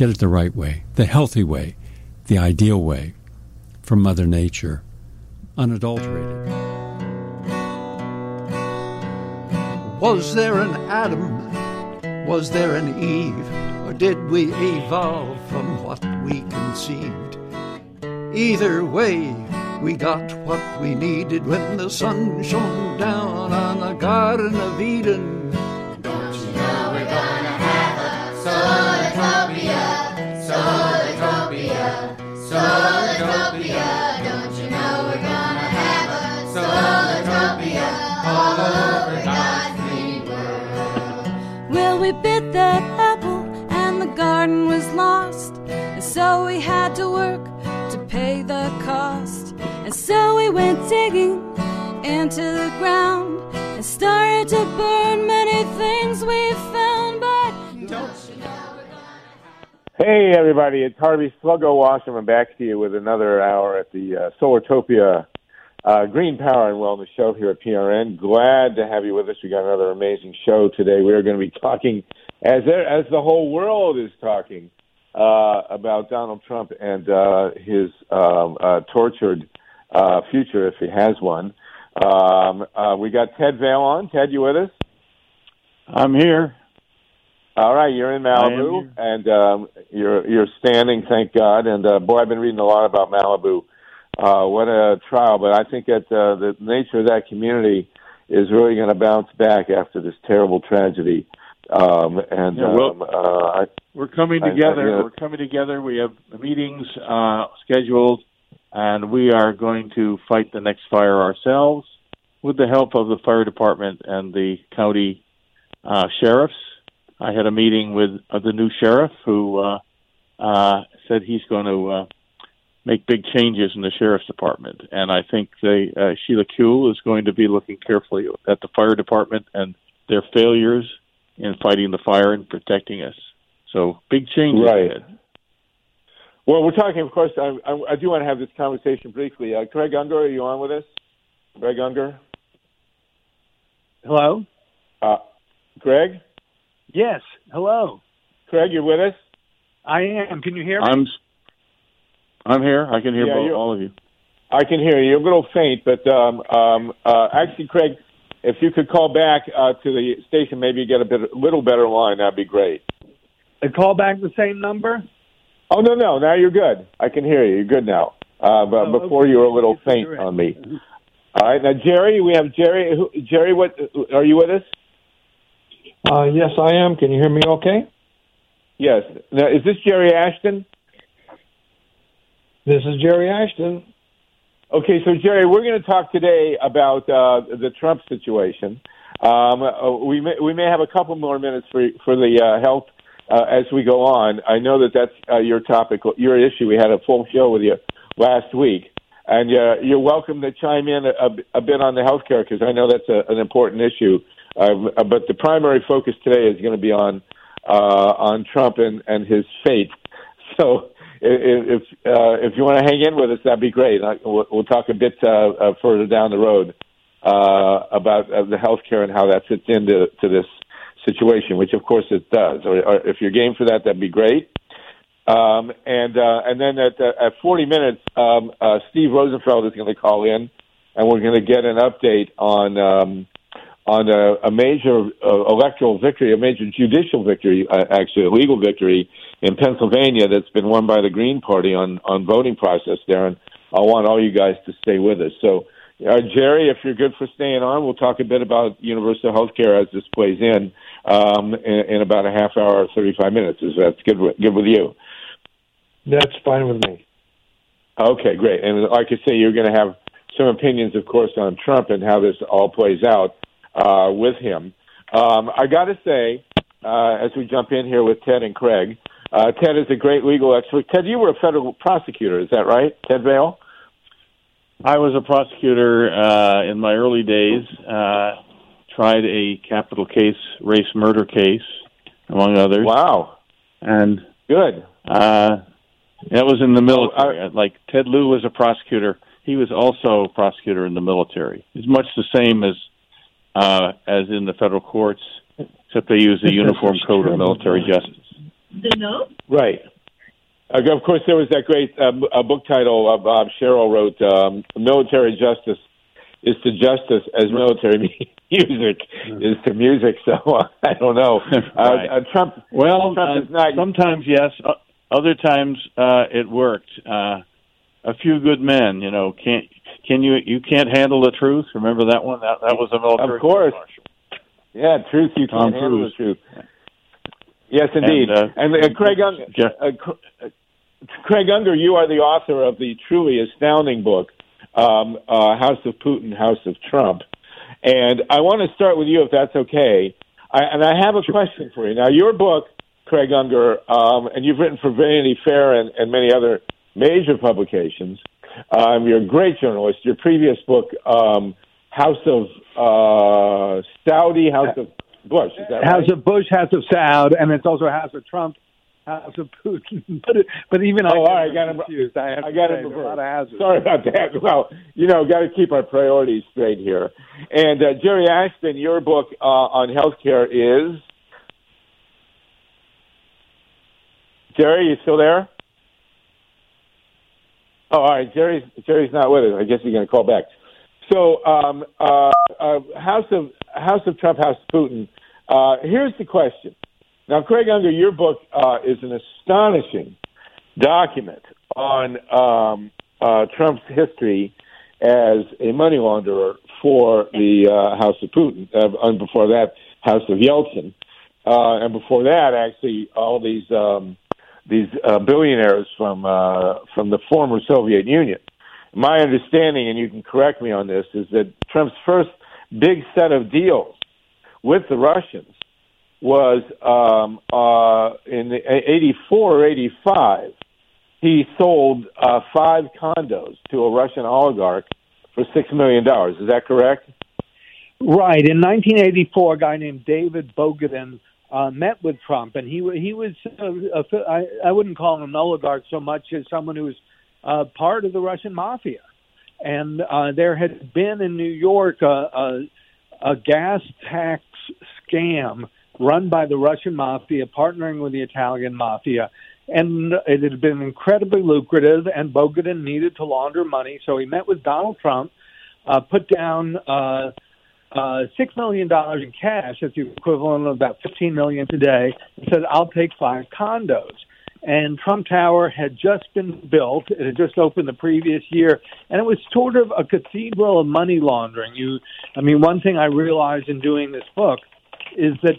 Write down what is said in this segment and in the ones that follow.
get it the right way, the healthy way, the ideal way, from Mother Nature, unadulterated. Was there an Adam? Was there an Eve? Or did we evolve from what we conceived? Either way, we got what we needed when the sun shone down on the Garden of Eden. Don't you know we're gonna have a Solartopia, Solartopia, Solartopia. Don't you know we're gonna have a Solartopia all over God's green world? Well, we bit that apple and the garden was lost, and so we had to work to pay the cost. And so we went digging into the ground and started to burn many things we found, but don't you know we're gonna... Hey, everybody, it's Harvey Sluggo Wasserman back to you with another hour at the Solartopia Green Power and Wellness Show here at PRN. Glad to have you with us. We got another amazing show today. We are going to be talking, as the whole world is talking, about Donald Trump and his tortured future, if he has one. We got Ted Vail on. Ted, you with us? I'm here. All right, you're in Malibu, and you're standing, thank God. And boy, I've been reading a lot about Malibu. What a trial! But I think that the nature of that community is really going to bounce back after this terrible tragedy. We're coming together. We're coming together. We have meetings scheduled, and we are going to fight the next fire ourselves with the help of the fire department and the county sheriffs. I had a meeting with the new sheriff who said he's going to make big changes in the sheriff's department. And I think Sheila Kuehl is going to be looking carefully at the fire department and their failures in fighting the fire and protecting us. So big changes ahead. Well, we're talking, of course, I do want to have this conversation briefly. Craig Unger, are you on with us? Greg Unger? Hello? Greg? Yes, hello. Craig, you're with us? I am. Can you hear me? I'm here. I can hear all of you. I can hear you. You're a little faint, but actually, Craig, if you could call back to the station, maybe get a little better line, that'd be great. Call back the same number? Oh, no. Now you're good. I can hear you. You're good now. But before you were a little faint on me. All right. Now, Jerry, we have Jerry. Jerry, what are you with us? Yes, I am. Can you hear me okay? Yes. Now, is this Jerry Ashton? This is Jerry Ashton. Okay, so Jerry, we're going to talk today about the Trump situation. We may have a couple more minutes for the health as we go on. I know that's your topic, your issue. We had a full show with you last week, and you're welcome to chime in a bit on the health care because I know that's an important issue. But the primary focus today is going to be on Trump and his fate. So if you want to hang in with us, that'd be great. We'll talk a bit further down the road about the health care and how that fits into this situation, which of course it does. Or if you're game for that, that'd be great. And then at 40 minutes, Steve Rosenfeld is going to call in, and we're going to get an update on a major electoral victory, a major judicial victory, actually a legal victory in Pennsylvania that's been won by the Green Party on voting process there. And I want all you guys to stay with us. So, Jerry, if you're good for staying on, we'll talk a bit about universal health care as this plays in about a half hour or 35 minutes. Is that good with you? That's fine with me. Okay, great. And like I say, you're going to have some opinions, of course, on Trump and how this all plays out with him. I got to say, as we jump in here with Ted and Craig, Ted is a great legal expert. Ted, you were a federal prosecutor, is that right? Ted Vail? I was a prosecutor in my early days, tried a capital case, race murder case, among others. Wow. And good. That was in the military. Like Ted Lieu was a prosecutor. He was also a prosecutor in the military. It's much the same as in the federal courts, except they use the Uniform Code of Military Justice. The note? Right. Of course, there was that great book title Bob Sherrill wrote, Military Justice is to Justice as Military Music is to Music. So I don't know. Right. Trump is not... Sometimes, yes. Other times, it worked. A few good men, you can't handle the truth. Remember that one? That was a military. Of course. Yeah, truth, you can't handle the truth. Yes, indeed. And Craig Unger, you are the author of the truly astounding book, House of Putin, House of Trump. And I want to start with you, if that's okay. I have a question for you. Now, your book, Craig Unger, and you've written for Vanity Fair and many other major publications. You're a great journalist. Your previous book, House of Saudi, House of Bush, is that right? House of Bush, House of Saud, and it's also House of Trump, House of Putin. But even I got confused. I got it. A lot of houses. Sorry about that. Well, got to keep our priorities straight here. And Jerry Ashton, your book on healthcare is... Jerry, you still there? Oh, all right. Jerry's not with us. I guess he's going to call back. So, House of Trump, House of Putin. Here's the question. Now, Craig Unger, your book is an astonishing document on Trump's history as a money launderer for the House of Putin, and before that, House of Yeltsin, and before that, actually, all these billionaires from the former Soviet Union. My understanding, and you can correct me on this, is that Trump's first big set of deals with the Russians was in 84 or 85. He sold 5 condos to a Russian oligarch for $6 million. Is that correct? Right. In 1984, a guy named David Bogadin met with Trump, and he was I wouldn't call him an oligarch so much as someone who was part of the Russian mafia. And there had been in New York a gas tax scam run by the Russian mafia, partnering with the Italian mafia. And it had been incredibly lucrative, and Bogadin needed to launder money. So he met with Donald Trump, put down $6 million in cash, that's the equivalent of about $15 million today, and said, I'll take 5 condos. And Trump Tower had just been built. It had just opened the previous year. And it was sort of a cathedral of money laundering. One thing I realized in doing this book is that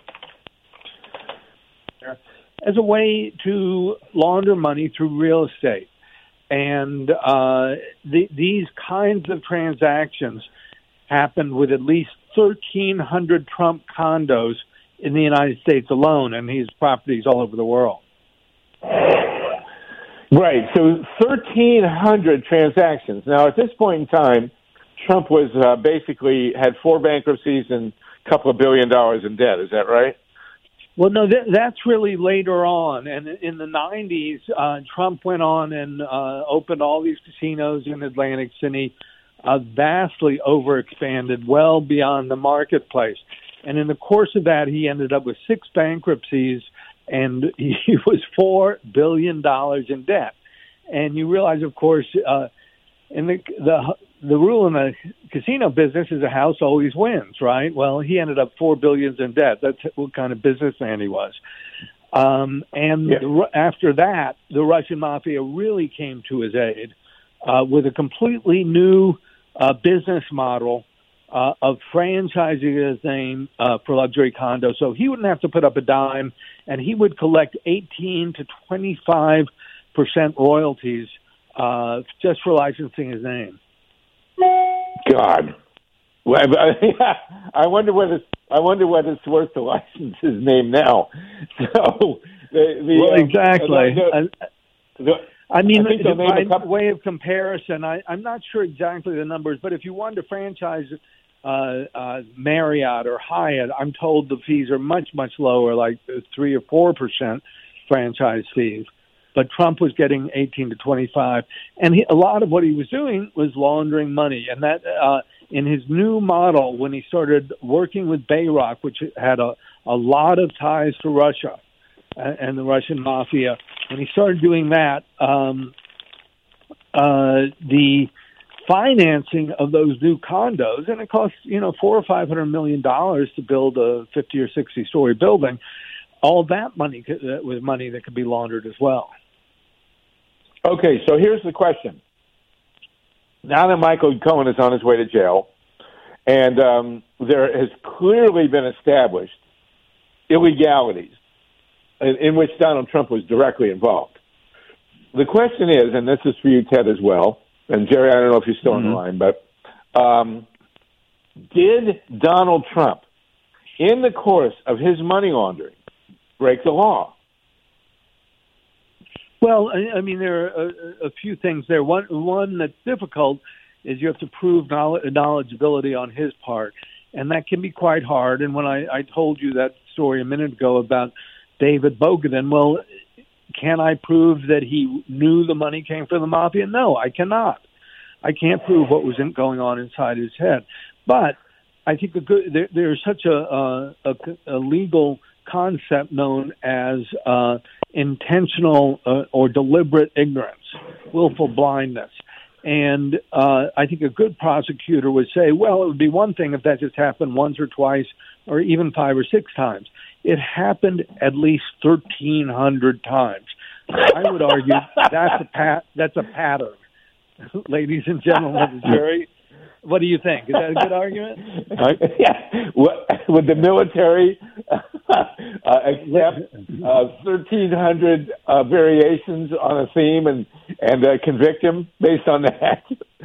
as a way to launder money through real estate. And these kinds of transactions happened with at least 1,300 Trump condos in the United States alone, and his properties all over the world. Right. So 1,300 transactions. Now, at this point in time, Trump was basically had 4 bankruptcies and a couple of $1 billion in debt. Is that right? Well, no, that's really later on. And in the 90s, Trump went on and opened all these casinos in Atlantic City, vastly overexpanded, well beyond the marketplace. And in the course of that, he ended up with 6 bankruptcies, and he was $4 billion in debt. And you realize, of course, in the rule in the casino business is a house always wins, right? Well, he ended up $4 billion in debt. That's what kind of businessman he was. After that, the Russian mafia really came to his aid with a completely new business model of franchising his name for luxury condos. So he wouldn't have to put up a dime, and he would collect 18 to 25% royalties just for licensing his name. God, well, I wonder what it's worth to license his name now. So, exactly. By way of comparison, I'm not sure exactly the numbers, but if you wanted to franchise Marriott or Hyatt, I'm told the fees are much, much lower, like 3 or 4% franchise fees. But Trump was getting 18 to 25, and a lot of what he was doing was laundering money. And that in his new model, when he started working with Bayrock, which had a lot of ties to Russia, and the Russian mafia. When he started doing that, the financing of those new condos, and it costs $400 or $500 million to build a 50 or 60 story building. All that money was money that could be laundered as well. Okay, so here's the question. Now that Michael Cohen is on his way to jail, and there has clearly been established illegalities in which Donald Trump was directly involved. The question is, and this is for you, Ted, as well, and Jerry, I don't know if you're still on the line, but did Donald Trump, in the course of his money laundering, break the law? Well, I mean, there are a few things there. One that's difficult is you have to prove knowledgeability on his part, and that can be quite hard. And when I told you that story a minute ago about David Bogatin, well, can I prove that he knew the money came from the mafia? No, I cannot. I can't prove what was going on inside his head. But I think there's such a legal concept known as intentional or deliberate ignorance, willful blindness. And I think a good prosecutor would say, well, it would be one thing if that just happened once or twice or even 5 or 6 times. It happened at least 1,300 times. I would argue that's a pattern. Ladies and gentlemen of the jury, what do you think? Is that a good argument? Yeah. Would the military accept 1,300 variations on a theme and convict him based on that?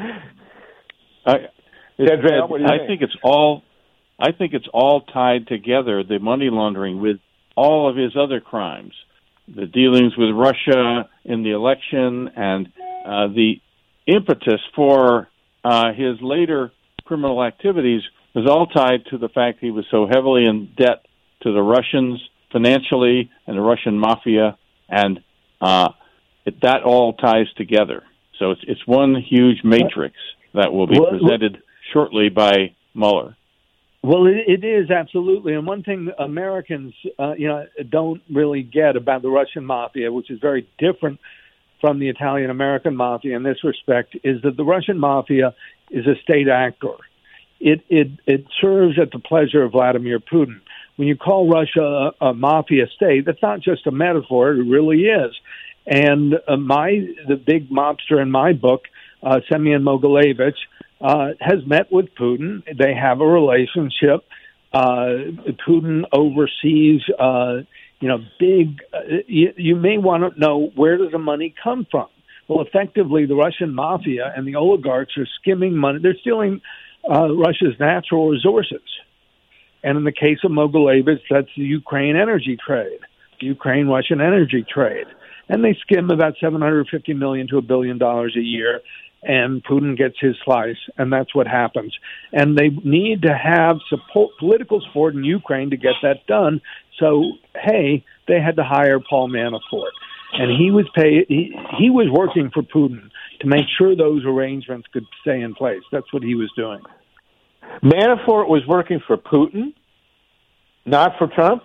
I think it's all tied together, the money laundering, with all of his other crimes, the dealings with Russia in the election, and the impetus for his later criminal activities was all tied to the fact he was so heavily in debt to the Russians financially and the Russian mafia, and that all ties together. So it's one huge matrix that will be presented shortly by Mueller. Well, it is, absolutely. And one thing Americans don't really get about the Russian mafia, which is very different from the Italian-American mafia in this respect, is that the Russian mafia is a state actor. It serves at the pleasure of Vladimir Putin. When you call Russia a mafia state, that's not just a metaphor, it really is. And the big mobster in my book, Semyon Mogilevich, has met with Putin. They have a relationship. Putin oversees big, you may want to know, where does the money come from? Well, effectively, the Russian mafia and the oligarchs are skimming money. They're stealing Russia's natural resources. And in the case of Mogilevich, that's the Ukraine energy trade, the Ukraine-Russian energy trade. And they skim about $750 million to $1 billion a year, and Putin gets his slice, and that's what happens. And they need to have political support in Ukraine to get that done. So, hey, they had to hire Paul Manafort, and he was he was working for Putin to make sure those arrangements could stay in place. That's what he was doing. Manafort was working for Putin, not for Trump?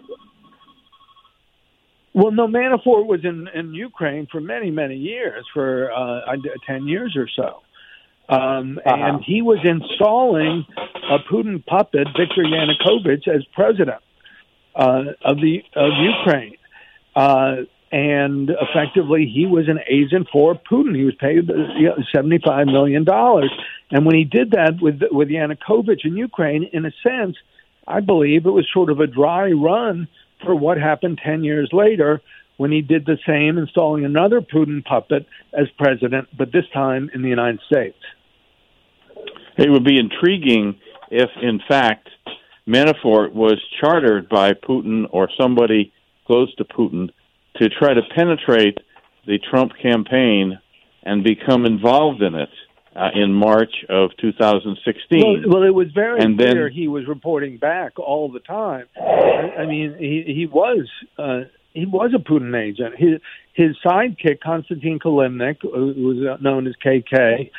Well, no, Manafort was in Ukraine for many, many years, for 10 years or so. And he was installing a Putin puppet, Viktor Yanukovych, as president of Ukraine. And effectively, he was an agent for Putin. He was paid $75 million. And when he did that with Yanukovych in Ukraine, in a sense, I believe it was sort of a dry run for what happened 10 years later when he did the same, installing another Putin puppet as president, but this time in the United States. It would be intriguing if, in fact, Manafort was chartered by Putin or somebody close to Putin to try to penetrate the Trump campaign and become involved in it in March of 2016. Well, it was very clear he was reporting back all the time. I mean, he was a Putin agent. His sidekick, Konstantin Kilimnik, who was known as KK,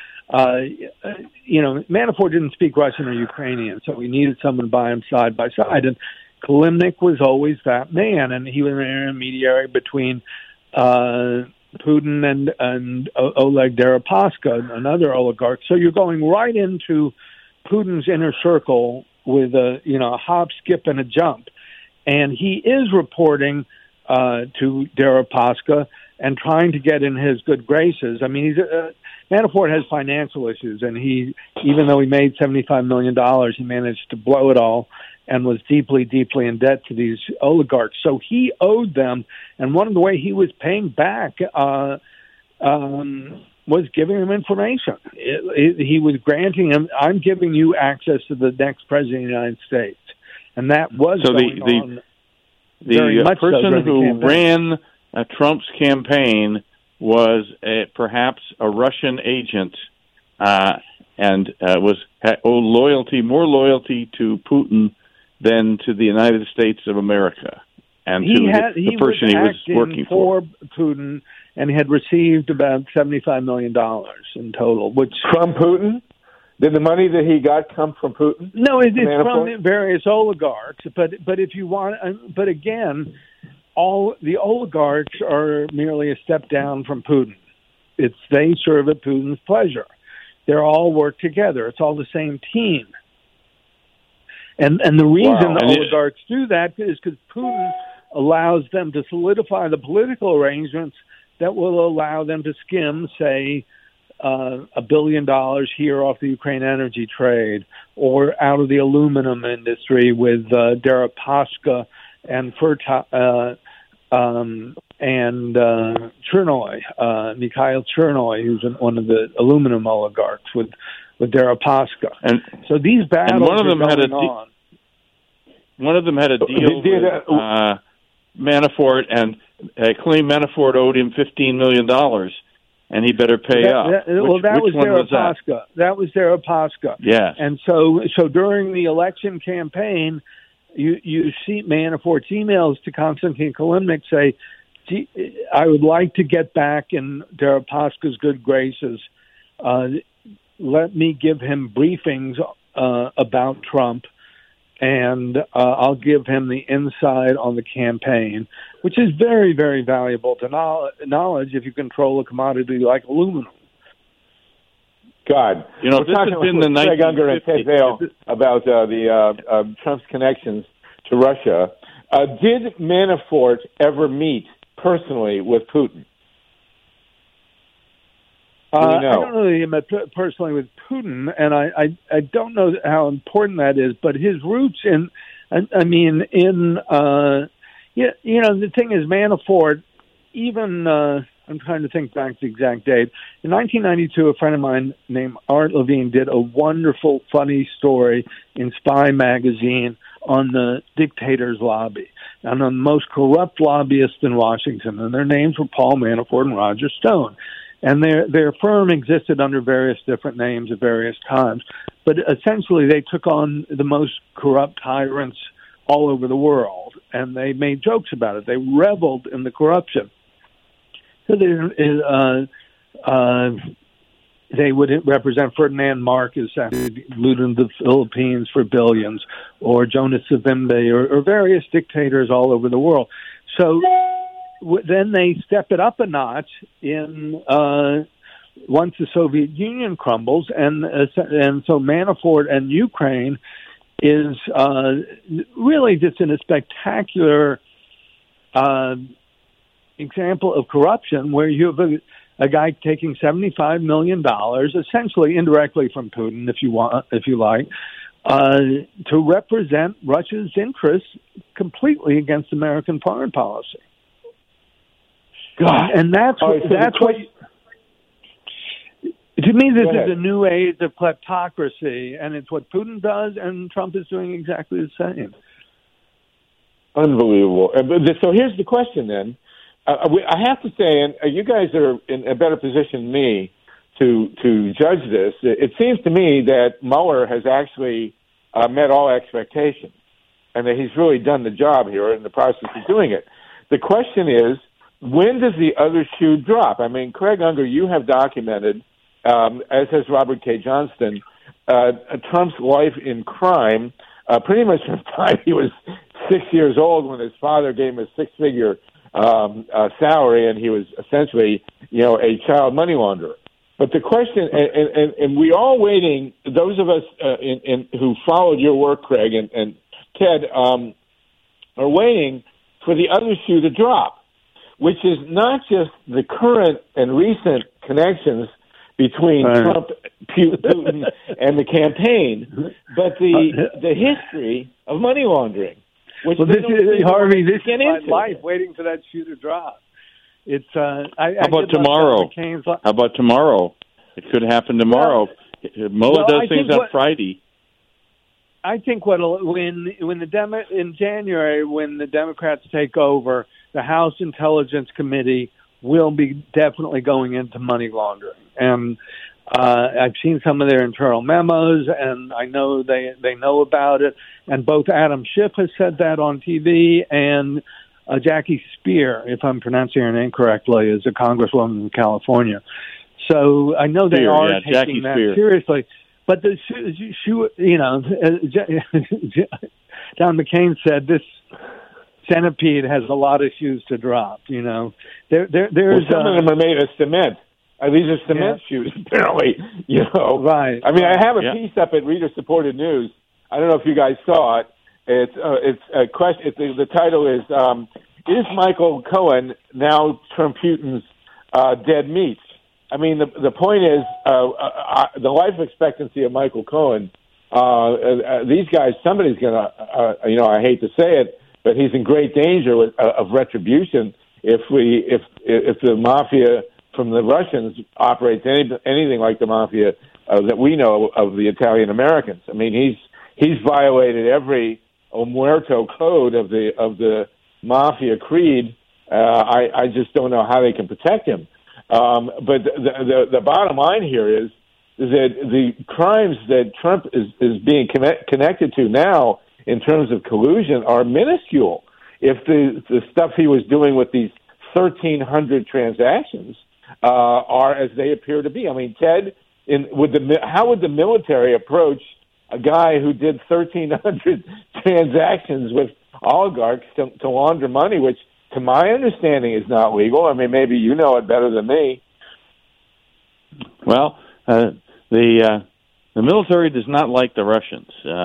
Manafort didn't speak Russian or Ukrainian, so we needed someone by him side by side. And Kilimnik was always that man, and he was an intermediary between Putin and Oleg Deripaska, another oligarch. So you're going right into Putin's inner circle with a hop, skip, and a jump, and he is reporting to Deripaska and trying to get in his good graces. I mean, Manafort has financial issues, and even though he made $75 million, he managed to blow it all and was deeply, deeply in debt to these oligarchs. So he owed them, and one of the ways he was paying back was giving them information. He was granting them, I'm giving you access to the next president of the United States. And that was so going on very much person so who ran Trump's campaign was perhaps a Russian agent and owed more loyalty to Putin than to the United States of America and the person he was working for. Putin, and he had received about $75 million in total. From Putin? Did the money that he got come from Putin? No, it's from various oligarchs. But if you want, but again, all the oligarchs are merely a step down from Putin. They serve at Putin's pleasure. They're all work together. It's all the same team. And the reason the oligarchs do that is because Putin allows them to solidify the political arrangements that will allow them to skim, say, $1 billion here off the Ukraine energy trade, or out of the aluminum industry with Deripaska and Chernoy, Mikhail Chernoy, who's one of the aluminum oligarchs with Deripaska. And so these battles one of them had a deal with Manafort, and claimed Manafort owed him $15 million, and he better pay up. That was Deripaska. That was Deripaska. Yes. And so during the election campaign, you see Manafort's emails to Konstantin Kilimnik say, I would like to get back in Deripaska's good graces. Let me give him briefings about Trump, and I'll give him the inside on the campaign, which is very, very valuable to knowledge if you control a commodity like aluminum. God. This has been the 1950s. Craig Unger and Ted Vail about Trump's connections to Russia. Did Manafort ever meet personally with Putin? I don't know that he met personally with Putin, and I don't know how important that is, but his roots the thing is, Manafort, even, I'm trying to think back to the exact date. In 1992, a friend of mine named Art Levine did a wonderful, funny story in Spy magazine on the dictator's lobby and on the most corrupt lobbyists in Washington, and their names were Paul Manafort and Roger Stone. And their firm existed under various different names at various times. But essentially, they took on the most corrupt tyrants all over the world, and they made jokes about it. They reveled in the corruption. So they would represent Ferdinand Marcos, who looted the Philippines for billions, or Jonas Savimbi, or various dictators all over the world. So then they step it up a notch once the Soviet Union crumbles, and so Manafort and Ukraine is really just in a spectacular example of corruption, where you have a guy taking $75 million, essentially indirectly from Putin, if you like, to represent Russia's interests completely against American foreign policy. God. And that's what to me, this is a new age of kleptocracy, and it's what Putin does, and Trump is doing exactly the same. Unbelievable. So here's the question then. I have to say, and you guys are in a better position than me to judge this. It seems to me that Mueller has actually met all expectations, and that he's really done the job here in the process of doing it. The question is, when does the other shoe drop? I mean, Craig Unger, you have documented, as has Robert K. Johnston, Trump's life in crime pretty much from the time he was 6 years old when his father gave him a six-figure salary, and he was essentially, a child money launderer. But the question, and we all waiting, those of us who followed your work, Craig and Ted, are waiting for the other shoe to drop, which is not just the current and recent connections between Trump, Putin, and the campaign, but the history of money laundering. Which Harvey, this is my life, waiting for that shoe to drop. It's How about tomorrow? How about tomorrow? It could happen tomorrow. Mueller does things on Friday. I think in January, when the Democrats take over, the House Intelligence Committee will be definitely going into money laundering. And I've seen some of their internal memos, and I know they know about it. And both Adam Schiff has said that on TV, and Jackie Speer, if I'm pronouncing her name correctly, is a congresswoman in California. So I know they are taking Jackie that Speer. seriously. But John McCain said this centipede has a lot of shoes to drop. There's some of them are made of cement. These are cement shoes, apparently. Right. I mean, I have a piece up at Reader Supported News. I don't know if you guys saw it. It's a question. The title is Michael Cohen now Trump Putin's dead meat? I mean, the point is the life expectancy of Michael Cohen. These guys, somebody's going to, I hate to say it, but he's in great danger of retribution if the mafia from the Russians operates anything like the mafia that we know of the Italian Americans. I mean, he's violated every Omerta code of the mafia creed. I just don't know how they can protect him. But the bottom line here is that the crimes that Trump is being connected to now in terms of collusion are minuscule. If the stuff he was doing with these 1,300 transactions are as they appear to be. I mean, Ted, how would the military approach a guy who did 1,300 transactions with oligarchs to launder money, which, to my understanding, is not legal? I mean, maybe you know it better than me. Well, the military does not like the Russians.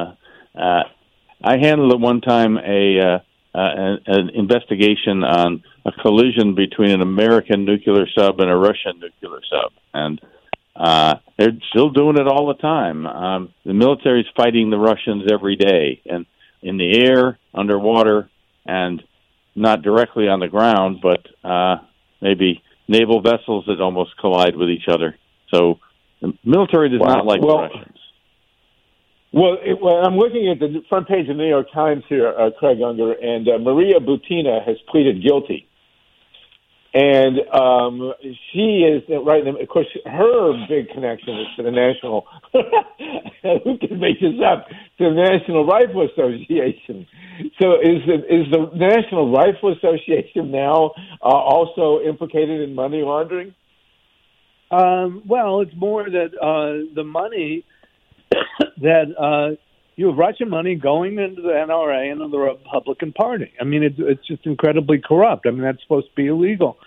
I handled at one time an investigation on a collision between an American nuclear sub and a Russian nuclear sub, and they're still doing it all the time. The military is fighting the Russians every day, and in the air, underwater, and not directly on the ground, but maybe naval vessels that almost collide with each other. So the military does not like the Russians. Well, I'm looking at the front page of the New York Times here, Craig Unger, and Maria Butina has pleaded guilty. And she is, right, of course, her big connection is to the National, who can make this up, to the National Rifle Association. So is the National Rifle Association now also implicated in money laundering? Well, it's more that the money that you have Russian money going into the NRA and the Republican Party. I mean, it's just incredibly corrupt. I mean, that's supposed to be illegal.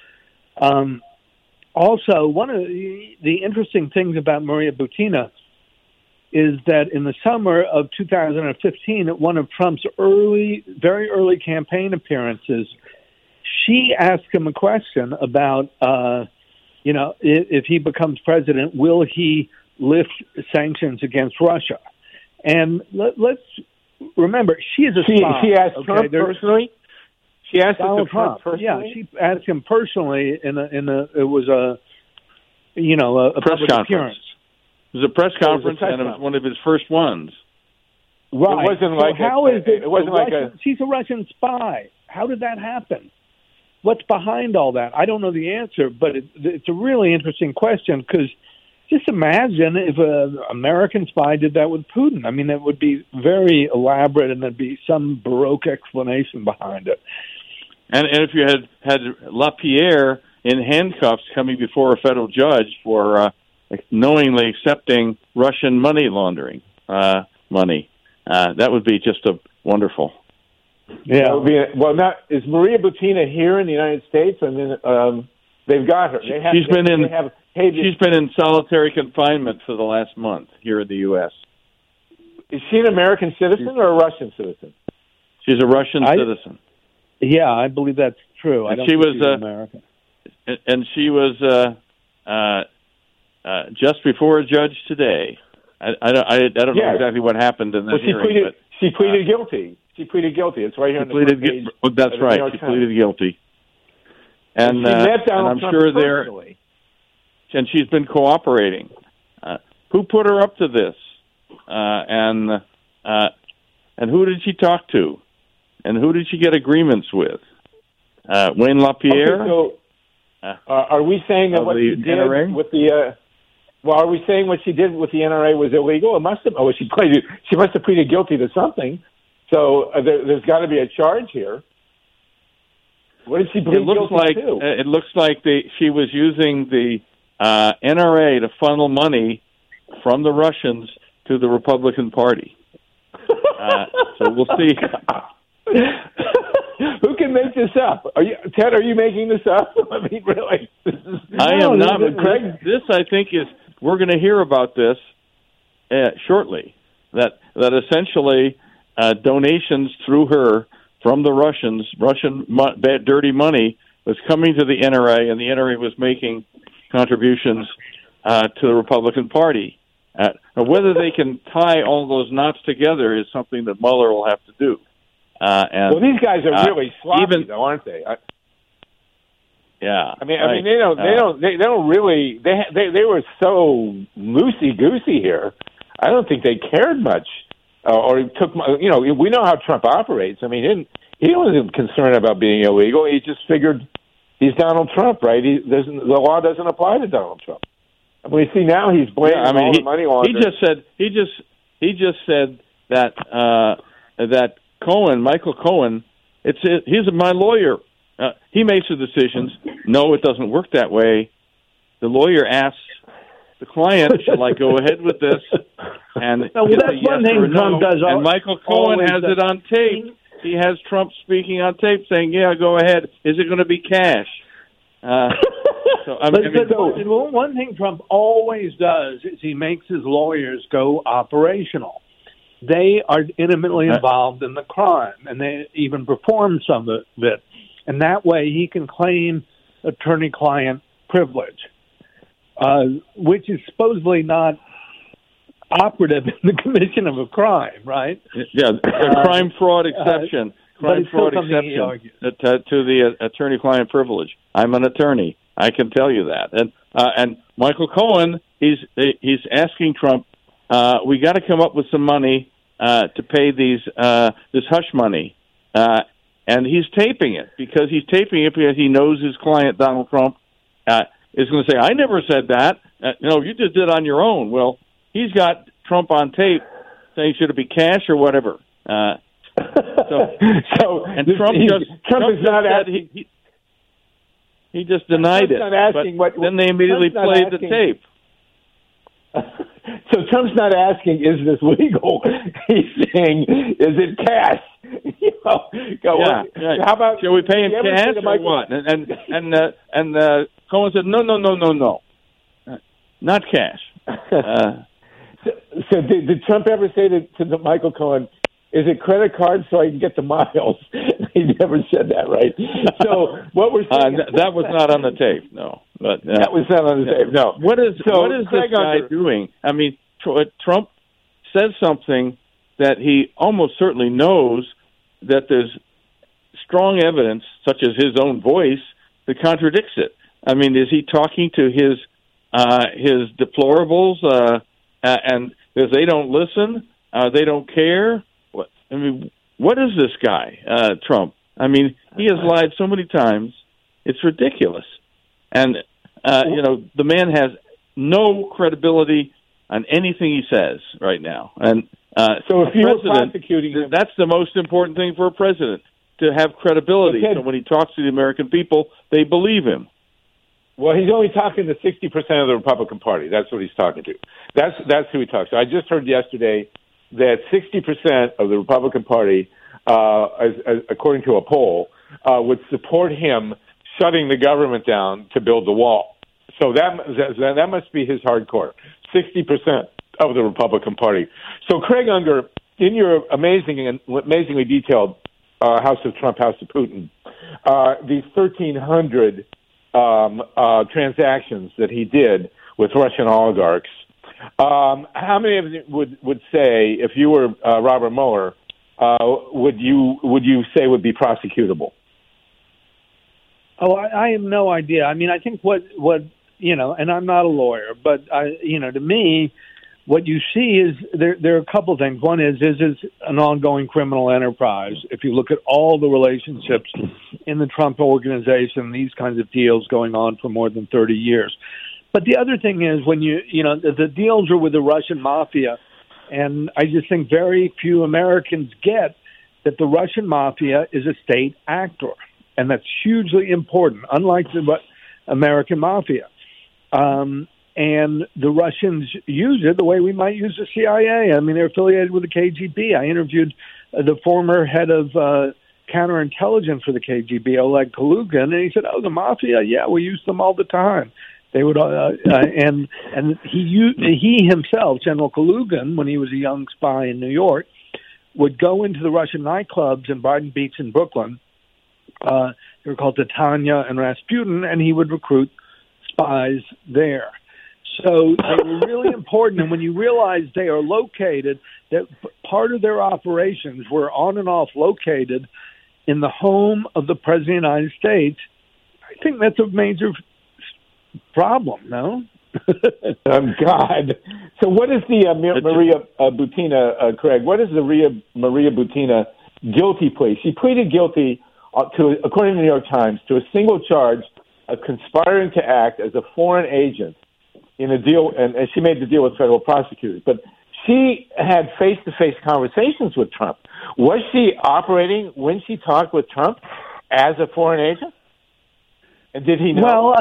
Also, one of the interesting things about Maria Butina is that in the summer of 2015, at one of Trump's very early campaign appearances, she asked him a question about, if he becomes president, will he lift sanctions against Russia? And let's remember, she is a spy. She asked Trump personally? She asked Donald Trump personally? Yeah, she asked him personally it was a press public conference. Appearance. It was a press conference, and it was one of his first ones. Right. It wasn't like she's a Russian spy. How did that happen? What's behind all that? I don't know the answer, but it's a really interesting question because just imagine if an American spy did that with Putin. I mean, it would be very elaborate, and there'd be some Baroque explanation behind it. And if you had LaPierre in handcuffs coming before a federal judge for knowingly accepting Russian money laundering money, that would be just wonderful. Yeah. That would be not is Maria Butina here in the United States? I mean, they've got her. She's been in solitary confinement for the last month here in the U.S. Is she an American citizen or a Russian citizen? She's a Russian citizen. Yeah, I believe that's true. I don't think she's American. And she was just before a judge today. I don't know exactly what happened in that hearing. She pleaded guilty. She pleaded guilty. It's right here on the front page. That's right. She pleaded guilty. And she met Donald I'm Trump sure personally. And she's been cooperating. Who put her up to this? And who did she talk to? And who did she get agreements with? Wayne LaPierre? Okay, so are we saying that what she did NRA? with the are we saying what she did with the NRA was illegal? It must have. Oh, she must have pleaded guilty to something. So there's got to be a charge here. What did she plead guilty to? It looks like she was using the NRA to funnel money from the Russians to the Republican Party. So we'll see. Who can make this up? Ted, are you making this up? I mean, really? I am not. Craig, this, I think, we're going to hear about this shortly. That essentially donations through her from the Russian dirty money was coming to the NRA, and the NRA was making contributions to the Republican Party. Whether they can tie all those knots together is something that Mueller will have to do. Well, these guys are really sloppy, though, aren't they? Yeah. I mean, they don't really. They were so loosey goosey here. I don't think they cared much, or took. We know how Trump operates. I mean, he wasn't concerned about being illegal. He just figured he's Donald Trump, right? The law doesn't apply to Donald Trump. And we see now he's blaming all the money laundering. He just said that that Michael Cohen, he's my lawyer. He makes the decisions. No, it doesn't work that way. The lawyer asks the client, "Shall I go ahead with this?" And that's one thing Trump does. And Michael Cohen has it on tape. He has Trump speaking on tape saying, "Yeah, go ahead. Is it going to be cash?" One thing Trump always does is he makes his lawyers go operational. They are intimately involved in the crime, and they even perform some of it. And that way he can claim attorney-client privilege, which is supposedly not operative in the commission of a crime, right? Yeah, crime fraud exception. Crime fraud exception to the attorney-client privilege. I'm an attorney. I can tell you that. And Michael Cohen, he's asking Trump, we got to come up with some money to pay this hush money, and he's taping it because he knows his client Donald Trump is going to say, "I never said that. You just did it on your own." Well, he's got Trump on tape saying, "Should it be cash or whatever?" Trump is not asking. He just denied it. Then they immediately played the tape. So Trump's not asking, "Is this legal?" He's saying, "Is it cash?" How about, shall we pay in cash or what? And Cohen said, "No, not cash." So did Trump ever say to Michael Cohen, "Is it credit card so I can get the miles?" He never said that, right? So what we're saying that was not on the tape, no. But that was not on the tape, no. What is this guy doing? I mean, Trump says something that he almost certainly knows that there's strong evidence, such as his own voice, that contradicts it. I mean, is he talking to his deplorables and because they don't listen, they don't care? What is this guy, Trump? I mean, he has lied so many times, it's ridiculous. And, the man has no credibility on anything he says right now. And so if you're prosecuting him, that's the most important thing for a president, to have credibility. So when he talks to the American people, they believe him. Well, he's only talking to 60% of the Republican Party. That's what he's talking to. That's who he talks to. I just heard yesterday that 60% of the Republican Party according to a poll, would support him shutting the government down to build the wall. So that must be his hardcore. 60% of the Republican Party. So, Craig Unger, in your amazingly detailed House of Trump, House of Putin, these 1,300 transactions that he did with Russian oligarchs, how many of you would say, if you were Robert Mueller, would you say would be prosecutable? Oh, I have no idea. I mean, I think what and I'm not a lawyer, but to me, what you see is there are a couple of things. One is an ongoing criminal enterprise. If you look at all the relationships in the Trump organization, these kinds of deals going on for more than 30 years. But the other thing is when the deals are with the Russian mafia, and I just think very few Americans get that the Russian mafia is a state actor, and that's hugely important, unlike the American mafia. And the Russians use it the way we might use the CIA. I mean, they're affiliated with the KGB. I interviewed the former head of counterintelligence for the KGB, Oleg Kalugin, and he said, "Oh, the mafia, yeah, we use them all the time." They would, and he himself, General Kalugin, when he was a young spy in New York, would go into the Russian nightclubs in Brighton Beach in Brooklyn. They were called Titania and Rasputin, and he would recruit spies there. So they were really important, and when you realize they are located, that part of their operations were on and off located in the home of the President of the United States, I think that's a major problem, no? God. So what is the Maria Butina, Craig, what is the Maria Butina guilty plea? She pleaded guilty to, according to the New York Times, to a single charge of conspiring to act as a foreign agent in a deal, and she made the deal with federal prosecutors. But she had face-to-face conversations with Trump. Was she operating when she talked with Trump as a foreign agent? And did he know? Well,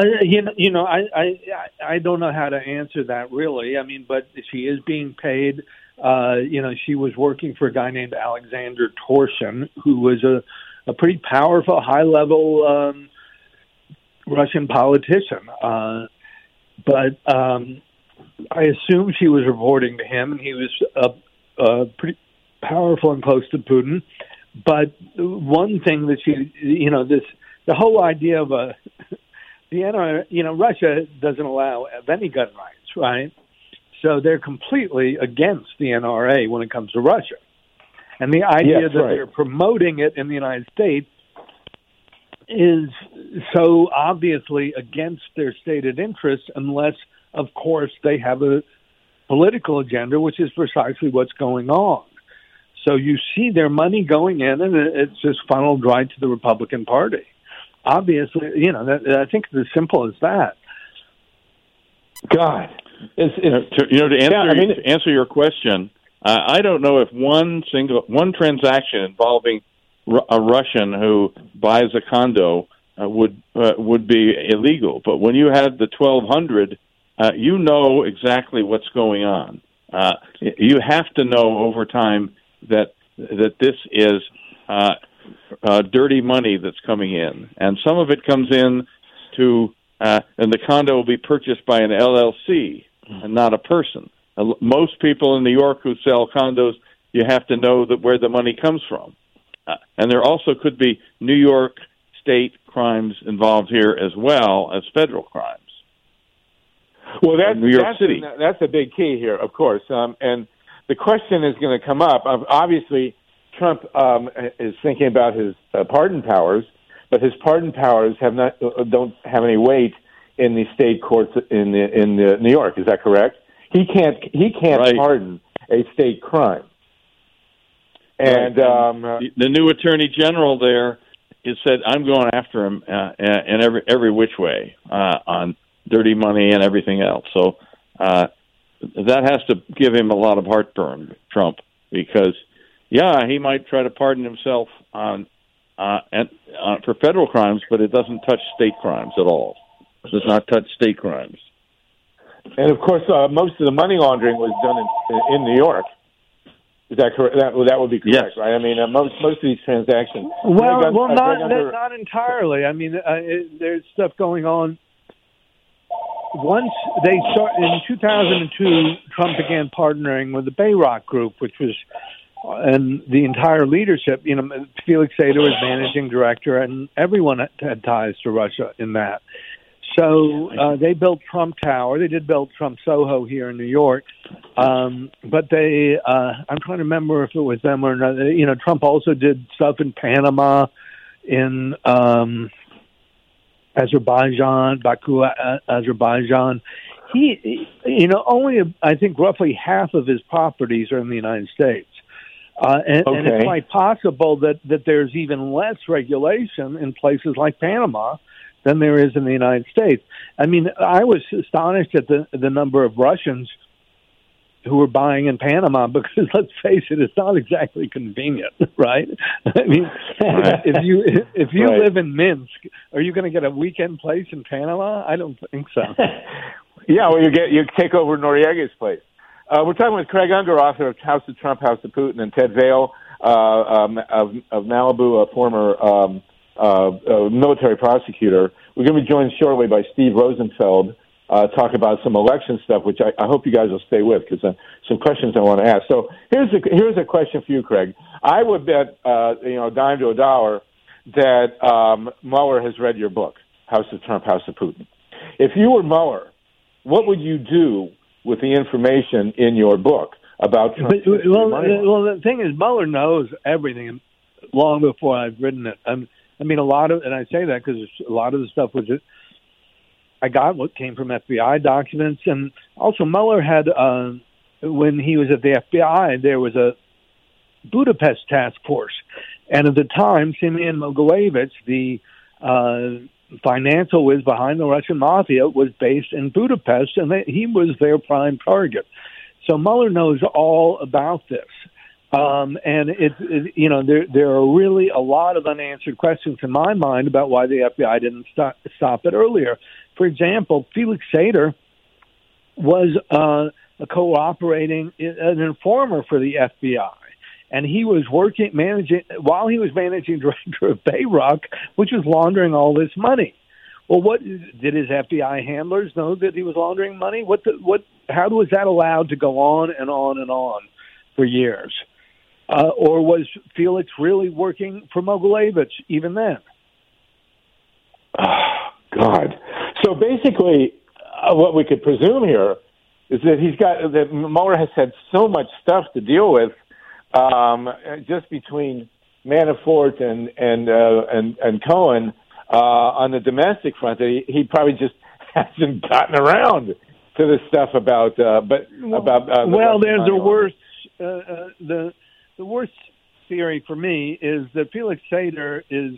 I don't know how to answer that really. I mean, but she is being paid. She was working for a guy named Alexander Torshin, who was a pretty powerful, high-level Russian politician. But I assume she was reporting to him, and he was pretty powerful and close to Putin. But one thing that the whole idea of Russia doesn't allow any gun rights, right? So they're completely against the NRA when it comes to Russia. And the idea they're promoting it in the United States is so obviously against their stated interests, unless, of course, they have a political agenda, which is precisely what's going on. So you see their money going in, and it's just funneled right to the Republican Party. Obviously, I think it's as simple as that. God. To answer your question, I don't know if one transaction involving a Russian who buys a condo would be illegal. But when you had the 1,200, you know exactly what's going on. You have to know over time that this is dirty money that's coming in, and some of it comes in to, and the condo will be purchased by an LLC and not a person. Most people in New York who sell condos, you have to know that where the money comes from. And there also could be New York state crimes involved here as well as federal crimes. Well, New York City. That's a big key here, of course. And the question is going to come up. Obviously, Trump is thinking about his pardon powers, but his pardon powers don't have any weight in the state courts in New York. Is that correct? He can't pardon a state crime. And the new attorney general there has said, "I'm going after him in every which way on dirty money and everything else." So that has to give him a lot of heartburn, Trump, because he might try to pardon himself for federal crimes, but it doesn't touch state crimes at all. It does not touch state crimes. And of course, most of the money laundering was done in New York. Is that correct? That would be correct, Yes. right? I mean, most of these transactions. Not entirely. I mean, there's stuff going on. Once they start in 2002, Trump began partnering with the Bayrock Group, which was, and the entire leadership. You know, Felix Sater was managing director, and everyone had ties to Russia in that. So they built Trump Tower. They did build Trump Soho here in New York. But they, I'm trying to remember if it was them or not. You know, Trump also did stuff in Panama, in Azerbaijan, Baku, Azerbaijan. He, you know, only I think roughly half of his properties are in the United States. And it's quite possible that there's even less regulation in places like Panama than there is in the United States. I mean, I was astonished at the number of Russians who were buying in Panama because, let's face it, it's not exactly convenient, right? I mean, if you live in Minsk, are you going to get a weekend place in Panama? I don't think so. Yeah, well, you take over Noriega's place. We're talking with Craig Unger, author of House of Trump, House of Putin, and Ted Vail of Malibu, a former military prosecutor. We're going to be joined shortly by Steve Rosenfeld, talk about some election stuff, which I hope you guys will stay with because some questions I want to ask. So here's a question for you, Craig. I would bet a dime to a dollar that Mueller has read your book, House of Trump, House of Putin. If you were Mueller, what would you do with the information in your book about Trump? Well, the thing is, Mueller knows everything long before I've written it. I mean, a lot of, and I say that because a lot of the stuff was I got what came from FBI documents, and also Mueller had when he was at the FBI, there was a Budapest task force, and at the time, Simeon Mogilevich, the financial whiz behind the Russian mafia, was based in Budapest, and he was their prime target. So Mueller knows all about this. And there are really a lot of unanswered questions in my mind about why the FBI didn't stop it earlier. For example, Felix Sater was an informer for the FBI, and he was managing director of Bayrock, which was laundering all this money. Well, what did his FBI handlers know that he was laundering money? How was that allowed to go on and on and on for years? Or was Felix really working for Mogilevich even then? Oh, God. So basically, what we could presume here is that Mueller has had so much stuff to deal with, just between Manafort and Cohen on the domestic front. That he probably just hasn't gotten around to the stuff about. There's the worst. The worst theory for me is that Felix Sater is,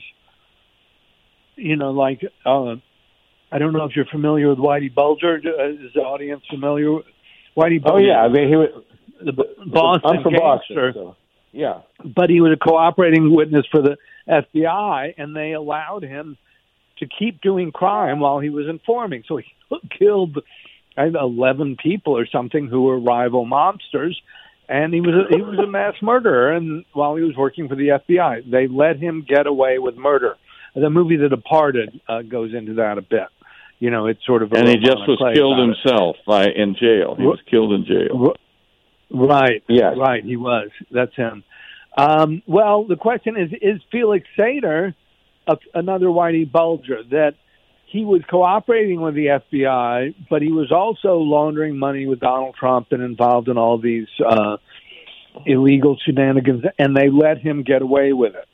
I don't know if you're familiar with Whitey Bulger. Is the audience familiar with Whitey Bulger? Oh, yeah. I mean, he was the Boston I'm from gangster. Boston, so, yeah. But he was a cooperating witness for the FBI, and they allowed him to keep doing crime while he was informing. So he killed 11 people or something who were rival mobsters. And he was a mass murderer, and while he was working for the FBI, they let him get away with murder. The movie The Departed goes into that a bit. It's sort of, and he just was killed himself in jail. He was killed in jail. Right. Yes. Right. He was. That's him. Well, the question is Felix Sater another Whitey Bulger, that he was cooperating with the FBI, but he was also laundering money with Donald Trump and involved in all these illegal shenanigans, and they let him get away with it.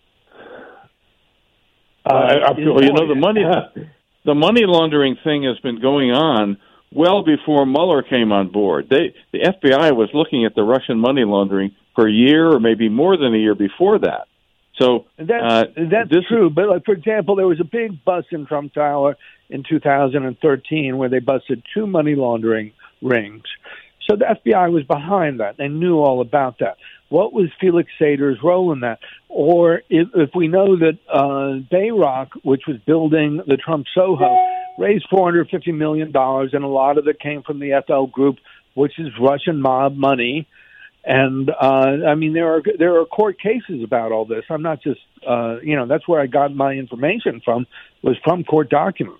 The money laundering thing has been going on well before Mueller came on board. The FBI was looking at the Russian money laundering for a year or maybe more than a year before that. So that's true. But for example, there was a big bust in Trump Tower in 2013 where they busted 2 money laundering rings. So the FBI was behind that. They knew all about that. What was Felix Sater's role in that? Or if we know that Bayrock, which was building the Trump Soho, raised $450 million, and a lot of it came from the FL Group, which is Russian mob money. And I mean, there are court cases about all this. I'm not just that's where I got my information from, was from court documents.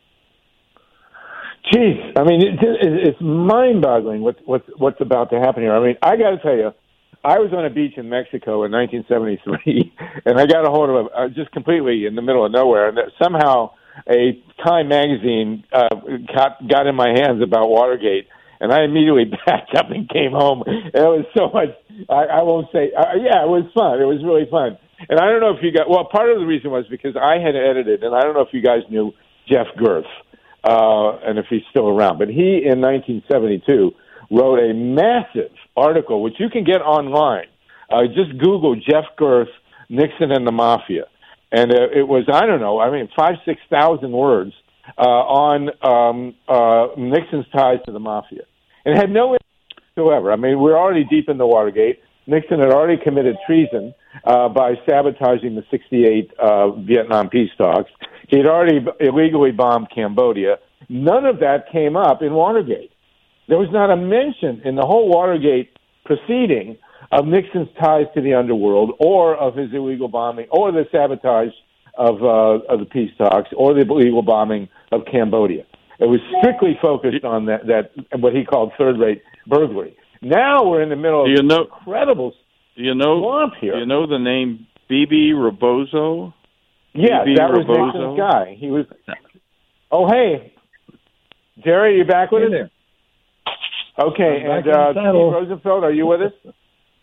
Jeez, I mean, it's mind-boggling what's about to happen here. I mean, I got to tell you, I was on a beach in Mexico in 1973, and I got a hold of just completely in the middle of nowhere, and somehow a Time magazine got in my hands about Watergate, and I immediately packed up and came home. And it was so much. I won't say. Yeah, it was fun. It was really fun. And I don't know if you got. Well, part of the reason was because I had edited, and I don't know if you guys knew Jeff Gerth, and if he's still around. But he, in 1972, wrote a massive article, which you can get online. Just Google Jeff Gerth, Nixon and the Mafia. And it was, 5,000-6,000 words on Nixon's ties to the Mafia. And it had no impact whatsoever. I mean, we're already deep in the Watergate. Nixon had already committed treason by sabotaging the 1968 Vietnam peace talks. He had already illegally bombed Cambodia. None of that came up in Watergate. There was not a mention in the whole Watergate proceeding of Nixon's ties to the underworld, or of his illegal bombing, or the sabotage of the peace talks, or the illegal bombing of Cambodia. It was strictly focused on that what he called third-rate burglary. Now we're in the middle of incredible swamp here. Do you know the name Bibi Rebozo? Yeah, that was Nixon's guy. He was. Oh, hey, Jerry, are you back with us? There. Okay, and Steve Rosenfeld, are you with us?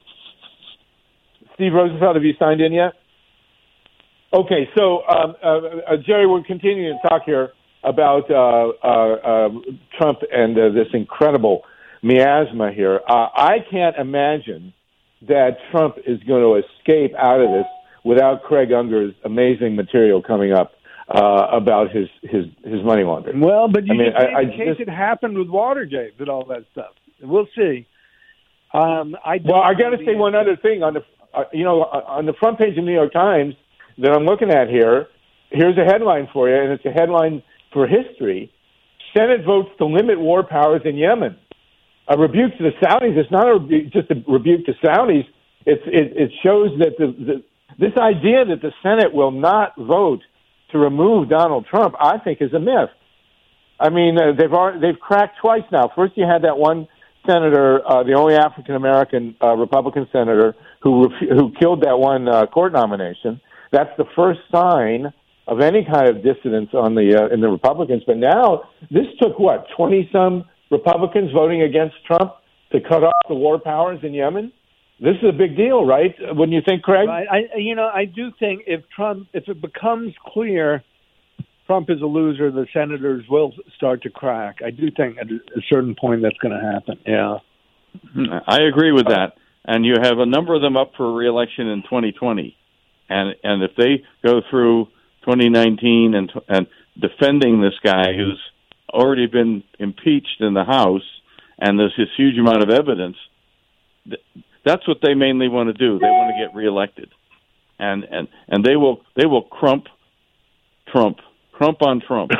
Steve Rosenfeld, have you signed in yet? Okay, so Jerry, we're continuing to talk here about Trump and this incredible miasma here. I can't imagine that Trump is going to escape out of this without Craig Unger's amazing material coming up about his money laundering. Well, but in case it happened with Watergate and all that stuff. We'll see. I got to say one other thing on the on the front page of the New York Times that I'm looking at here. Here's a headline for you, and it's a headline for history. Senate votes to limit war powers in Yemen. A rebuke to the Saudis. It's not just a rebuke to Saudis. It shows that this idea that the Senate will not vote to remove Donald Trump, I think, is a myth. I mean, they've cracked twice now. First, you had that one senator, the only African American Republican senator who killed that one court nomination. That's the first sign of any kind of dissidence on in the Republicans. But now this took 20-some Republicans voting against Trump to cut off the war powers in Yemen. This is a big deal, right? Wouldn't you think, Craig? Right. I do think if it becomes clear Trump is a loser, the senators will start to crack. I do think at a certain point that's going to happen. Yeah. I agree with that. And you have a number of them up for re-election in 2020. And if they go through 2019 and defending this guy who's already been impeached in the House, and there's this huge amount of evidence, that's what they mainly want to do. They want to get reelected. And they will crump Trump on Trump.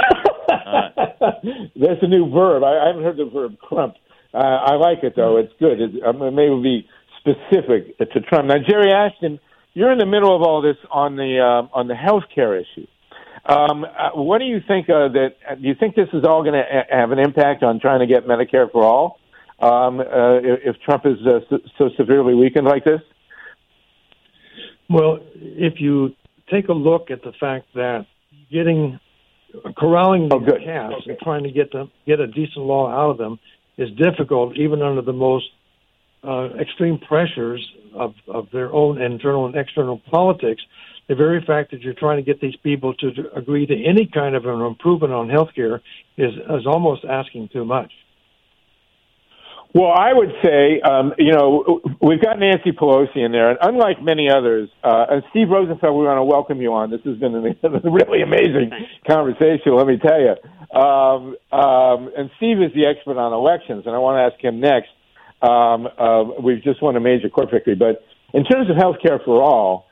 That's a new verb. I haven't heard the verb crump. I like it, though. It's good. Maybe be specific to Trump. Now, Jerry Ashton, you're in the middle of all this on the health care issue. What do you think do you think this is all going to have an impact on trying to get Medicare for all if Trump is so severely weakened like this? Well, if you take a look at the fact that corralling the cats and trying to get a decent law out of them is difficult, even under the most extreme pressures of their own internal and external politics. The very fact that you're trying to get these people to agree to any kind of an improvement on health care is almost asking too much. Well, I would say, we've got Nancy Pelosi in there, and unlike many others, and Steve Rosenfeld, we want to welcome you on. This has been a really amazing conversation, let me tell you. And Steve is the expert on elections, and I want to ask him next. We've just won a major court victory, but in terms of health care for all,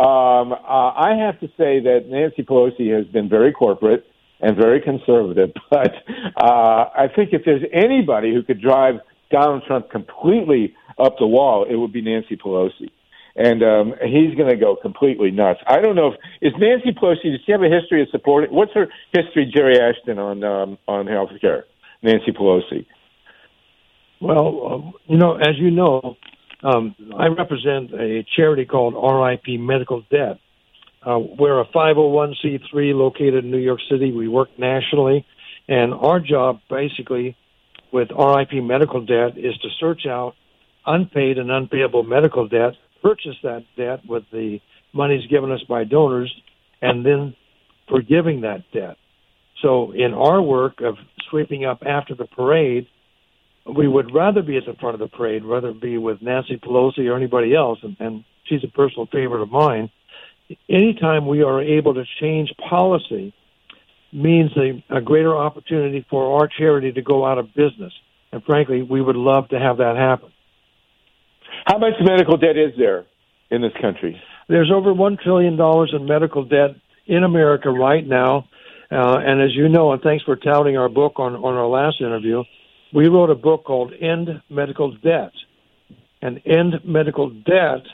I have to say that Nancy Pelosi has been very corporate and very conservative, but I think if there's anybody who could drive Donald Trump completely up the wall, it would be Nancy Pelosi. And he's going to go completely nuts. I don't know is Nancy Pelosi, does she have a history of supporting, what's her history, Jerry Ashton, on health care, Nancy Pelosi? Well, as you know, I represent a charity called RIP Medical Debt. We're a 501c3 located in New York City. We work nationally, and our job basically with RIP Medical Debt is to search out unpaid and unpayable medical debt, purchase that debt with the monies given us by donors, and then forgiving that debt. So in our work of sweeping up after the parade, we would rather be at the front of the parade, rather be with Nancy Pelosi or anybody else, and she's a personal favorite of mine. Anytime we are able to change policy means a greater opportunity for our charity to go out of business. And frankly, we would love to have that happen. How much medical debt is there in this country? There's over $1 trillion in medical debt in America right now. And as you know, and thanks for touting our book on our last interview, we wrote a book called End Medical Debt. And End Medical Debt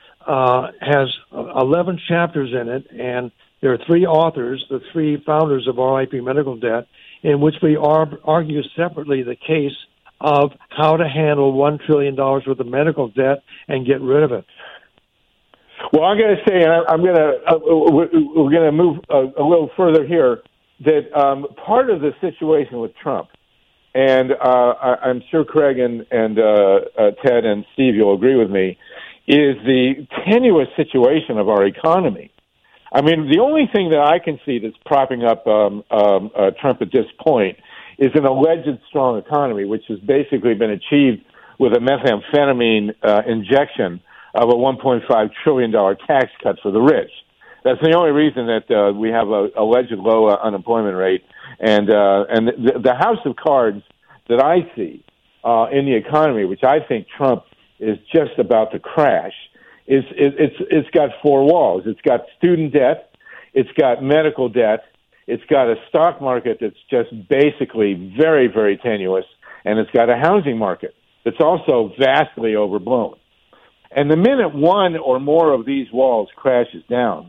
has 11 chapters in it, and there are 3 authors, the 3 founders of RIP Medical Debt, in which we argue separately the case of how to handle $1 trillion worth of medical debt and get rid of it. Well, I'm going to say, and we're going to move a little further here, that part of the situation with Trump, and I'm sure Craig and Ted and Steve, you'll agree with me, is the tenuous situation of our economy. I mean, the only thing that I can see that's propping up Trump at this point is an alleged strong economy, which has basically been achieved with a methamphetamine injection of a $1.5 trillion tax cut for the rich. That's the only reason that we have a alleged low unemployment rate. And the house of cards that I see in the economy, which I think Trump is just about to crash, it's got 4 walls. It's got student debt, it's got medical debt, it's got a stock market that's just basically very, very tenuous, and it's got a housing market that's also vastly overblown. And the minute one or more of these walls crashes down,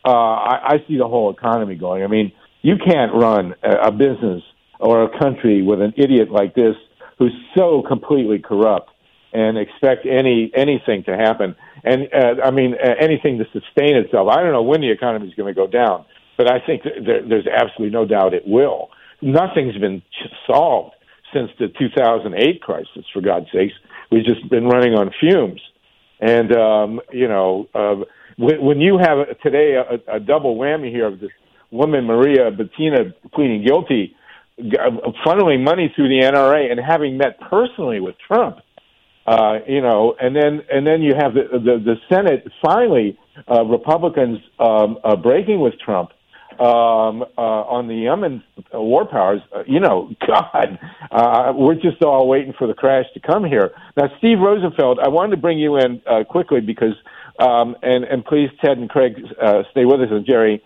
I see the whole economy going. I mean, you can't run a business or a country with an idiot like this who's so completely corrupt and expect anything to happen. And, anything to sustain itself. I don't know when the economy is going to go down, but I think there's absolutely no doubt it will. Nothing's been solved since the 2008 crisis, for God's sakes. We've just been running on fumes. And, when you have today a double whammy here of this woman, Maria Butina, pleading guilty, funneling money through the NRA and having met personally with Trump, and then you have the Senate finally, Republicans breaking with Trump on the Yemen war powers. We're just all waiting for the crash to come here. Now, Steve Rosenfeld, I wanted to bring you in quickly because, and please, Ted and Craig, stay with us, and Jerry.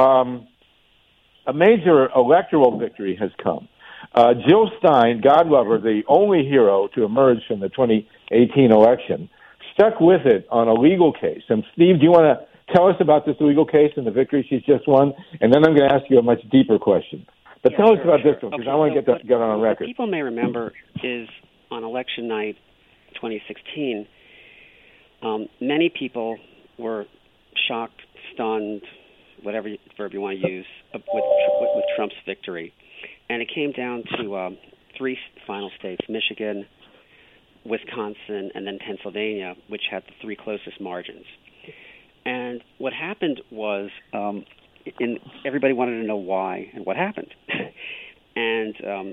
A major electoral victory has come. Jill Stein, God love her, the only hero to emerge from the 2018 election, stuck with it on a legal case. And Steve, do you want to tell us about this legal case and the victory she's just won? And then I'm going to ask you a much deeper question. But tell us about this one, because I want to get on record. What people may remember is on election night 2016, many people were shocked, stunned, whatever verb you want to use, with Trump's victory. And it came down to 3 final states, Michigan, Wisconsin, and then Pennsylvania, which had the 3 closest margins. And what happened was everybody wanted to know why and what happened. And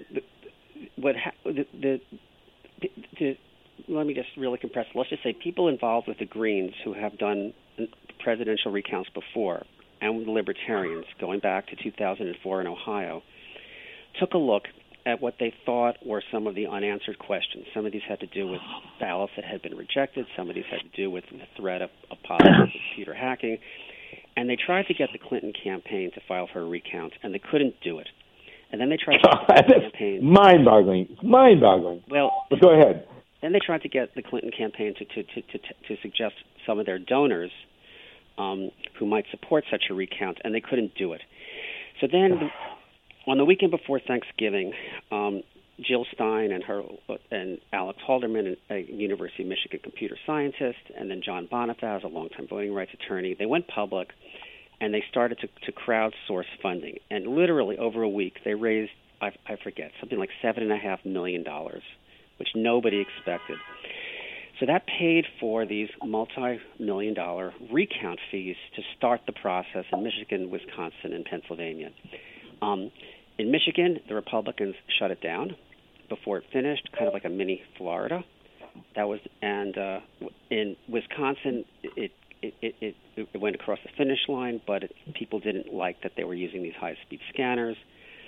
let me just really compress. Let's just say people involved with the Greens who have done presidential recounts before, and with the Libertarians going back to 2004 in Ohio, took a look at what they thought were some of the unanswered questions. Some of these had to do with ballots that had been rejected. Some of these had to do with the threat of possible computer hacking. And they tried to get the Clinton campaign to file for a recount, and they couldn't do it. And then they tried to get the campaign. Mind-boggling. Well, but go ahead. then they tried to get the Clinton campaign to suggest some of their donors who might support such a recount, and they couldn't do it. So then, on the weekend before Thanksgiving, Jill Stein and Alex Halderman, a University of Michigan computer scientist, and then John Bonifaz, a longtime voting rights attorney, they went public, and they started to crowdsource funding. And literally over a week, they raised, I forget, something like $7.5 million, which nobody expected. So that paid for these multi-million-dollar recount fees to start the process in Michigan, Wisconsin, and Pennsylvania. In Michigan, the Republicans shut it down before it finished, kind of like a mini Florida. And in Wisconsin, it went across the finish line, but people didn't like that they were using these high-speed scanners.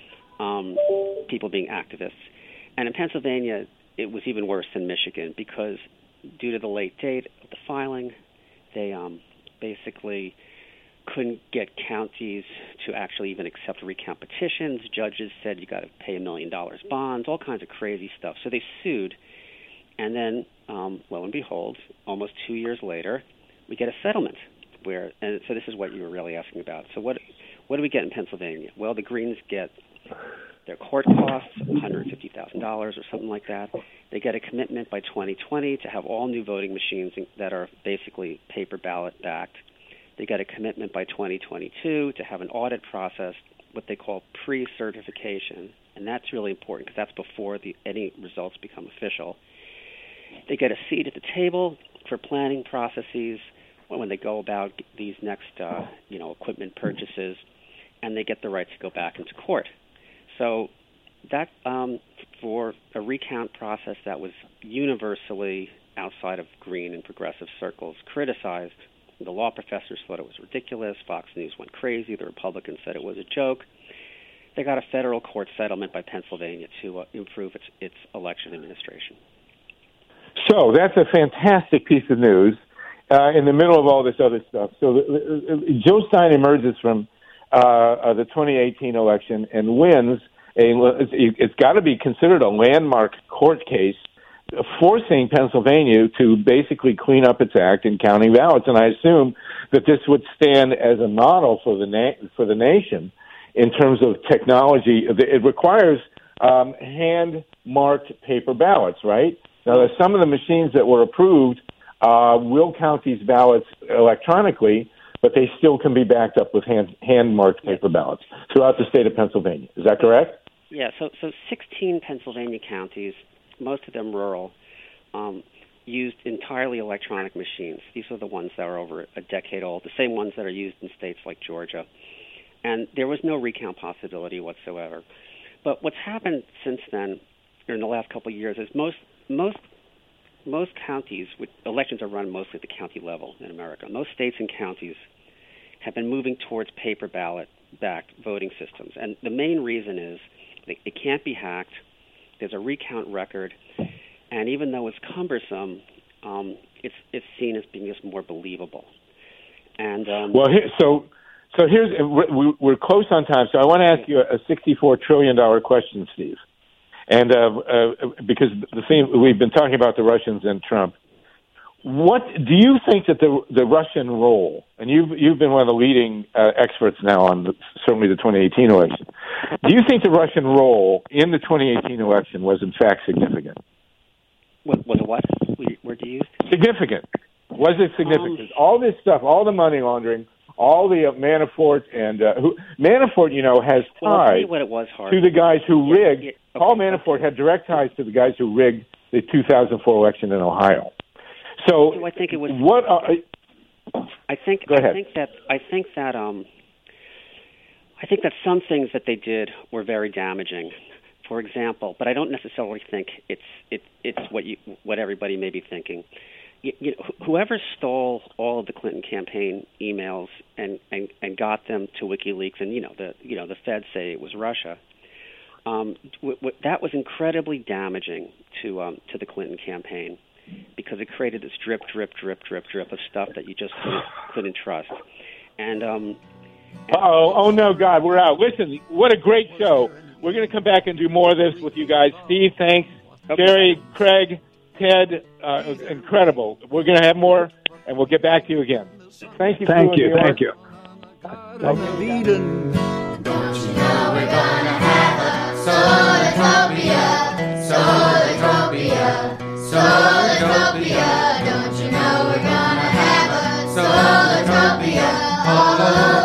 People being activists, and in Pennsylvania, it was even worse than Michigan because due to the late date of the filing, they basically couldn't get counties to actually even accept recount petitions. Judges said you got to pay $1 million bonds, all kinds of crazy stuff. So they sued, and then, lo and behold, almost 2 years later, we get a settlement. And so this is what you were really asking about. So what do we get in Pennsylvania? Well, the Greens get their court costs, $150,000 or something like that. They get a commitment by 2020 to have all new voting machines that are basically paper ballot backed. They get a commitment by 2022 to have an audit process, what they call pre-certification, and that's really important because that's before any results become official. They get a seat at the table for planning processes when they go about these next, equipment purchases, and they get the right to go back into court. So that for a recount process that was universally outside of green and progressive circles criticized. The law professors thought it was ridiculous. Fox News went crazy. The Republicans said it was a joke. They got a federal court settlement by Pennsylvania to improve its election administration. So that's a fantastic piece of news in the middle of all this other stuff. So Joe Stein emerges from the 2018 election and wins. It's got to be considered a landmark court case, forcing Pennsylvania to basically clean up its act in counting ballots. And I assume that this would stand as a model for the nation in terms of technology. It requires hand-marked paper ballots, right? Now, some of the machines that were approved will count these ballots electronically, but they still can be backed up with hand-marked paper ballots throughout the state of Pennsylvania. Is that correct? Yeah, so 16 Pennsylvania counties, most of them rural, used entirely electronic machines. These are the ones that are over a decade old, the same ones that are used in states like Georgia. And there was no recount possibility whatsoever. But what's happened since then, or in the last couple of years, is most counties, elections are run mostly at the county level in America. Most states and counties have been moving towards paper ballot-backed voting systems. And the main reason is it can't be hacked. There's a recount record. And even though it's cumbersome, it's seen as being just more believable. And So here's we're close on time. So I want to ask you a $64 trillion question, Steve. And because the theme we've been talking about the Russians and Trump, what do you think that the Russian role? And you've been one of the leading experts now on certainly the 2018 election. Do you think the Russian role in the 2018 election was in fact significant? Was it what? Word you used? Significant. Was it significant? All this stuff, all the money laundering, all the Manafort and Manafort, has ties to the guys who rigged. Yeah, okay. Paul Manafort had direct ties to the guys who rigged the 2004 election in Ohio. So I think it was. What? I think. Go ahead. I think that some things that they did were very damaging. For example, but I don't necessarily think it's what everybody may be thinking. Whoever stole all of the Clinton campaign emails and got them to WikiLeaks, and the Feds say it was Russia. That was incredibly damaging to the Clinton campaign because it created this drip of stuff that you just couldn't trust. And oh no, God, we're out. Listen, what a great show. We're going to come back and do more of this with you guys. Steve, thanks. Okay. Jerry, Craig, Ted, it was incredible. We're going to have more, and we'll get back to you again. Thank you. Thank for you. your work. Thank you. of Eden. Don't you know we're gonna have a Solartopia, Solartopia, Solartopia. Don't you know we're gonna have a Solartopia all over.